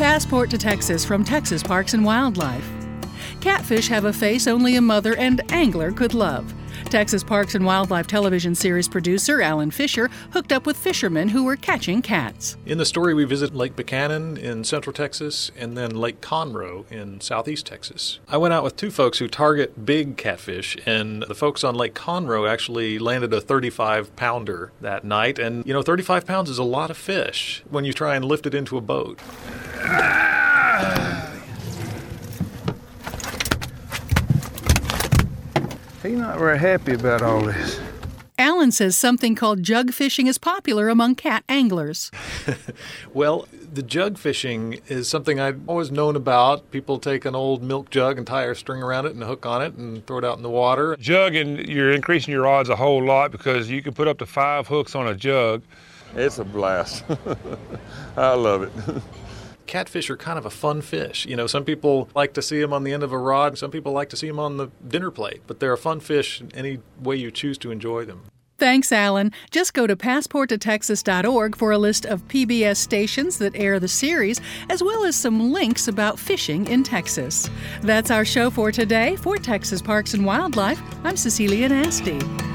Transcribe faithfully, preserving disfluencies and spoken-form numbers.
Passport to Texas from Texas Parks and Wildlife. Catfish have a face only a mother and angler could love. Texas Parks and Wildlife television series producer Alan Fisher hooked up with fishermen who were catching cats. In the story, we visit Lake Buchanan in central Texas and then Lake Conroe in southeast Texas. I went out with two folks who target big catfish, and the folks on Lake Conroe actually landed a thirty-five pounder that night. And, you know, thirty-five pounds is a lot of fish when you try and lift it into a boat. He's not very happy about all this. Alan says something called jug fishing is popular among cat anglers. Well, the jug fishing is something I've always known about. People take an old milk jug and tie a string around it and a hook on it and throw it out in the water. Jugging, you're increasing your odds a whole lot because you can put up to five hooks on a jug. It's a blast. I love it. Catfish are kind of a fun fish. You know, some people like to see them on the end of a rod. Some people like to see them on the dinner plate. But they're a fun fish any way you choose to enjoy them. Thanks, Alan. Just go to passport to texas dot org for a list of P B S stations that air the series, as well as some links about fishing in Texas. That's our show for today. For Texas Parks and Wildlife, I'm Cecilia Nasty.